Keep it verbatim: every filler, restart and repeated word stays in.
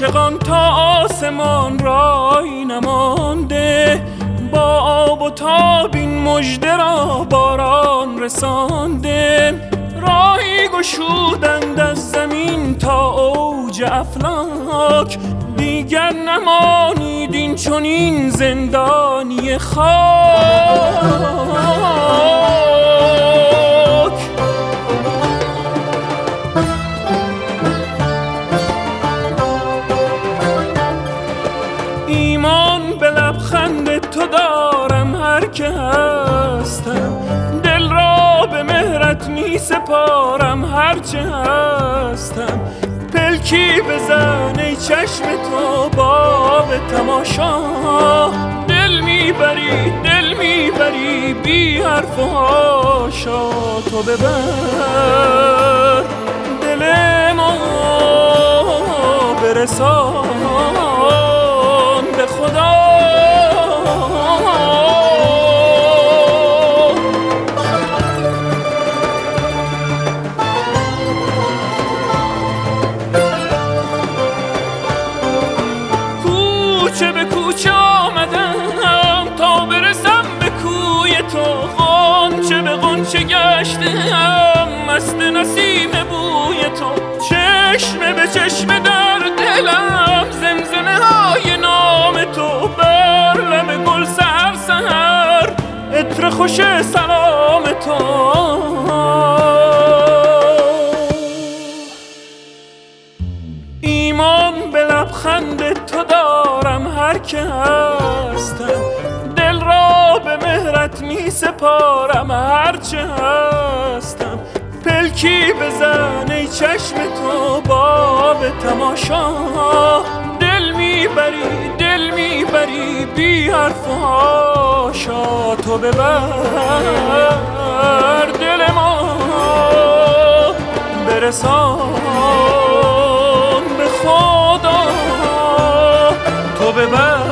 عاشقان تا آسمان رای نمانده، با آب و تاب این مژده را باران رسانده. راهی گشودند از زمین تا اوج افلاک، دیگر نمانید این چنین زندانی خاک. ایمان به لبخند تو دارم هر که هستم، دل را به مهرت می سپارم هر چه هستم. پلکی بزن ای چشم تو باب تماشا، دل میبری دل میبری بی حرف و حاشا. تو ببر دل ما برسان به خدا. کوچه به کوچه آمدم تا برسم به کوی تو، غنچه به غنچه گشتم مست نسیم بوی تو. چشم به چشم در دلم زمزمه های نام تو، بر لب گل سحر سحر عطر خوش سلام تو. ایمان به لبخند تو دارم هر که هستم، دل را به مهرت می سپارم هر چه هستم. پلکی بزن ای چشم تو باب تماشا، دل میبری دل میبری بی حرف و حاشا. تو ببر دل ما برسان به خدا. تو ببر